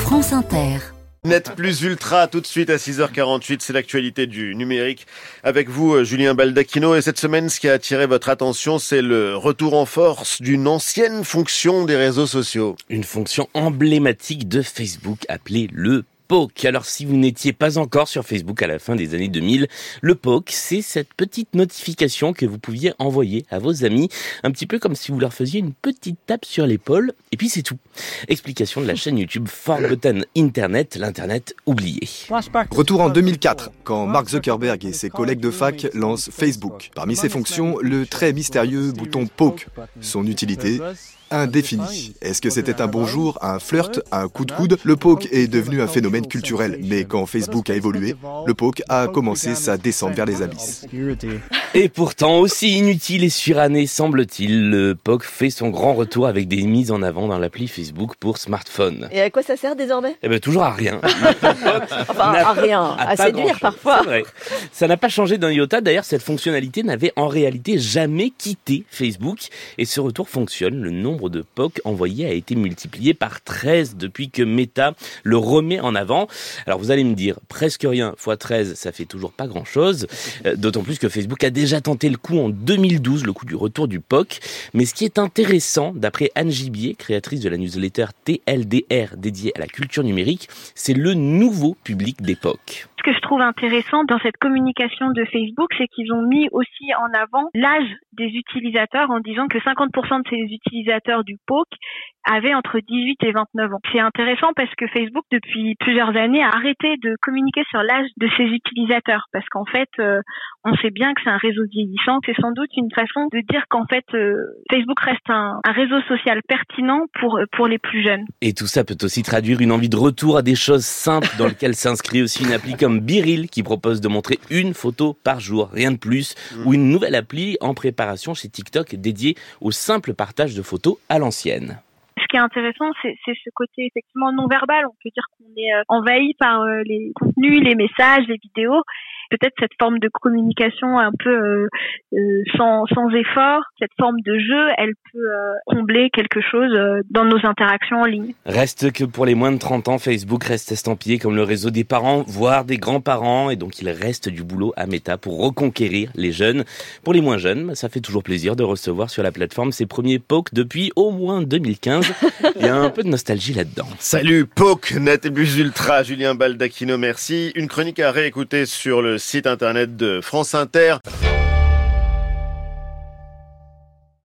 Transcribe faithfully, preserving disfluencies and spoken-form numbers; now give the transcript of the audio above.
France Inter. Net plus ultra, tout de suite à six heures quarante-huit, c'est l'actualité du numérique. Avec vous, Julien Baldacchino. Et cette semaine, ce qui a attiré votre attention, c'est le retour en force d'une ancienne fonction des réseaux sociaux. Une fonction emblématique de Facebook appelée le poke. Alors si vous n'étiez pas encore sur Facebook à la fin des années deux mille, le poke, c'est cette petite notification que vous pouviez envoyer à vos amis, un petit peu comme si vous leur faisiez une petite tape sur l'épaule, et puis c'est tout. Explication de la chaîne YouTube Forgotten Internet, l'internet oublié. Retour en deux mille quatre, quand Mark Zuckerberg et ses collègues de fac lancent Facebook. Parmi ses fonctions, le très mystérieux bouton poke. Son utilité indéfini. Est-ce que c'était un bonjour, un flirt, un coup de coude ? Le poke est devenu un phénomène culturel, mais quand Facebook a évolué, le poke a commencé sa descente vers les abysses. Et pourtant, aussi inutile et suranné semble-t-il, le poke fait son grand retour avec des mises en avant dans l'appli Facebook pour smartphone. Et à quoi ça sert désormais ? Eh ben toujours à rien. Enfin, à rien, à séduire parfois. C'est vrai. Ça n'a pas changé d'un iota. D'ailleurs, cette fonctionnalité n'avait en réalité jamais quitté Facebook. Et ce retour fonctionne. Le nombre de poke envoyés a été multiplié par treize depuis que Meta le remet en avant. Alors vous allez me dire, presque rien fois treize, ça fait toujours pas grand-chose. Euh, d'autant plus que Facebook a déjà tenté le coup en deux mille douze, le coup du retour du poke. Mais ce qui est intéressant, d'après Anne Gibier, créatrice de la newsletter T L D R dédiée à la culture numérique, c'est le nouveau public des poke. Ce que je trouve intéressant dans cette communication de Facebook, c'est qu'ils ont mis aussi en avant l'âge des utilisateurs en disant que cinquante pour cent de ces utilisateurs du poke avaient entre dix-huit et vingt-neuf ans. C'est intéressant parce que Facebook, depuis plusieurs années, a arrêté de communiquer sur l'âge de ses utilisateurs parce qu'en fait, euh, on sait bien que c'est un réseau vieillissant. C'est sans doute une façon de dire qu'en fait, euh, Facebook reste un, un réseau social pertinent pour, pour les plus jeunes. Et tout ça peut aussi traduire une envie de retour à des choses simples dans lesquelles s'inscrit aussi une appli comme Biril qui propose de montrer une photo par jour, rien de plus, mmh. ou une nouvelle appli en préparation chez TikTok dédiée au simple partage de photos à l'ancienne. Ce qui est intéressant, c'est, c'est ce côté effectivement non-verbal. On peut dire qu'on est euh, envahi par euh, les contenus, les messages, les vidéos. Peut-être cette forme de communication un peu euh, euh, sans, sans effort, cette forme de jeu, elle peut euh, combler quelque chose euh, dans nos interactions en ligne. Reste que pour les moins de trente ans, Facebook reste estampillé comme le réseau des parents, voire des grands-parents, et donc il reste du boulot à Meta pour reconquérir les jeunes. Pour les moins jeunes, ça fait toujours plaisir de recevoir sur la plateforme ses premiers poke depuis au moins deux mille quinze. Il y a un peu de nostalgie là-dedans. Salut poke, net et plus ultra, Julien Baldacchino, merci. Une chronique à réécouter sur le site internet de France Inter.